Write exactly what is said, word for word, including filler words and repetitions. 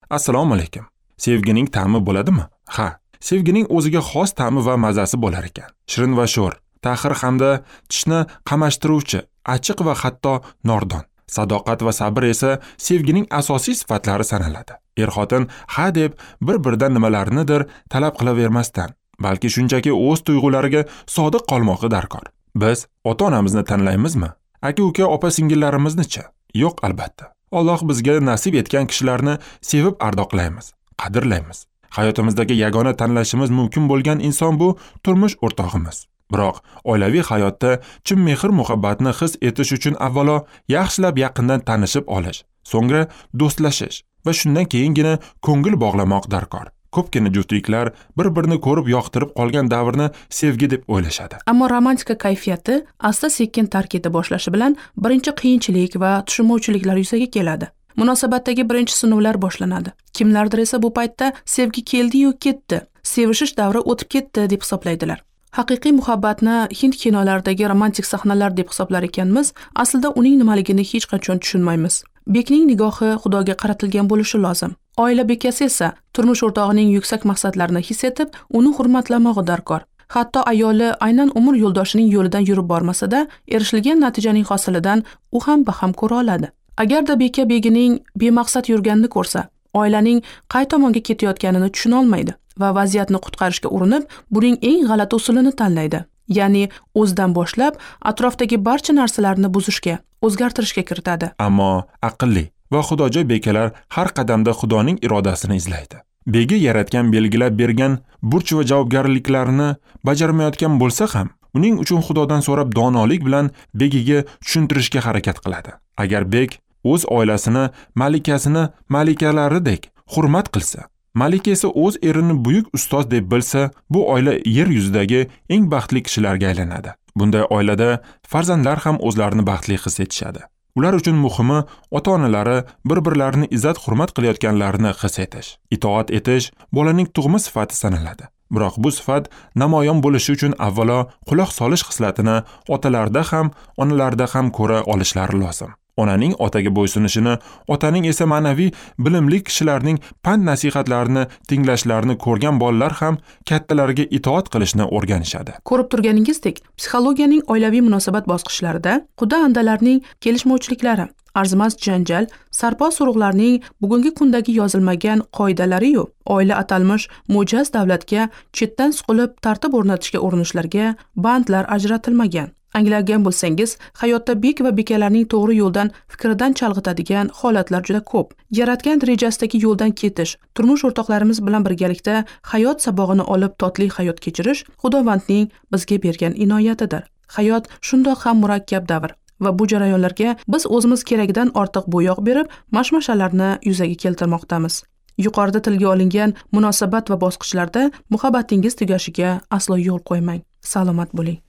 Assalomu alaykum. Sevgining ta'mi bo'ladimi? Ha, sevgining o'ziga xos ta'mi va mazasi bo'lar ekan. Shirin va sho'r, ta'xir hamda tishni qamashtiruvchi, achchiq va hatto nordon. Sadoqat va sabr esa sevgining asosiy sifatlari sanaladi. Er-xotin ha deb bir-biridan nimalarnidir talab qilavermasdan, balki shunchaki o'z tuyg'ulariga sodiq qolmoqi darkor. Biz ota-onamizni tanlaymizmi? Aka-uka, opa-singillarimizni-chi? Yo'q, albatta. Alloh bizga nasib etgan kishilarni sevib ardoqlaymiz, qadrlaymiz. Hayotimizdagi yagona tanlashimiz mumkin bo'lgan inson bu turmush o'rtog'imiz. Biroq oilaviy hayotda chin mehr-muhabbatni his etish uchun avvalo yaxshilab yaqindan tanishib olish, so'ngra do'stlashish va shundan keyingina ko'ngil bog'lamoq darkor. Ko'pgina juftliklar bir-birini ko'rib yoqtirib qolgan davrni sevgi deb o'ylashadi. Ammo romantika kayfiyati asta-sekin tark eta boshlashi bilan birinchi qiyinchilik va tushunmovchiliklar yuzaga keladi. Munosabatdagi birinchi sinovlar boshlanadi. Kimlardir esa bu paytda sevgi keldi-yu ketdi, sevishish davri o'tib ketdi deb hisoblaydilar. Haqiqiy muhabbatni Hind kinolaridagi romantik sahnalar deb hisoblar ekanmiz, aslida uning nimaligini hech qachon tushunmaymiz. Bekning nigohi Xudoga qaratilgan bo'lishi lozim. Oila bekasi esa turmush o'rtog'ining yuksak maqsadlarini his etib, uni hurmatlamog'i darkor. Hatto ayoli aynan umr yo'ldoshining yo'lidan yurib bormasa-da, erishilgan natijaning hosilidan u ham baham ko'ra oladi. Agarda beka begining bemaqsad yurganini ko'rsa, oilaning qay tomonga ketayotganini tushuna olmaydi va vaziyatni qutqarishga urinib, buning eng g'alati usulini tanlaydi. Ya'ni o'zidan boshlab atrofdagi barcha narsalarni buzishga, o'zgartirishga kiritadi. Ammo aqlli va xudojo'y bekalar har qadamda Xudoning irodasini izlaydi. Begi yaratgan belgilab bergan burch va javobgarliklarini bajarmayotgan bo'lsa ham, uning uchun Xudodan so'rab donolik bilan begiga tushuntirishga harakat qiladi. Agar bek o'z oilasini malikasini malikalaridek hurmat qilsa, malika esa o'z erini buyuk ustoz deb bilsa, bu oila yer yuzidagi eng baxtli kishilarga aylanadi. Bunday oilada farzandlar ham o'zlarini baxtli his etishadi. Ular uchun muhimi ota-onalari bir-birlarini izzat-hurmat qilayotganlarini his etish, itoat etish bolaning tug'ma sifati sanaladi. Biroq bu sifat namoyon bo'lishi uchun avvalo quloq solish xislatini otalarda ham, onalarda ham ko'ra olishlari lozim. Onaning otaga bo'ysunishini, otaning esa ma'naviy bilimli kishilarning pand nasihatlarini tinglashlarini ko'rgan bolalar ham kattalariga itoat qilishni o'rganishadi. Ko'rib turganingizdek, psixologiyaning oilaviy munosabat bosqichlarida quda-andalarning kelishmovchiliklari, arzimas janjal, sarpo surug'larning bugungi kundagi yozilmagan qoidalari-yu, oila atalmish mo'jaz davlatga chetdan suqilib tartib o'rnatishga urinishlarga bandlar ajratilmagan. Anglagan bo'lsangiz, hayotda bek va bekalarning to'g'ri yo'ldan fikridan chalg'itadigan holatlar juda ko'p. Yaratgan rejasidagi yo'ldan ketish, turmush o'rtoqlarimiz bilan birgalikda hayot sabog'ini olib totli hayot kechirish Xudovandning bizga bergan inoyatidir. Hayot shundoq ham murakkab davr va bu jarayonlarga biz o'zimiz keragidan ortiq bo'yoq berib, mashmashalarni yuzaga keltirmoqdamiz. Yuqorida tilga olingan munosabat va bosqichlarda muhabbatingiz tugashiga aslo yo'l qo'ymang. Salomat bo'ling.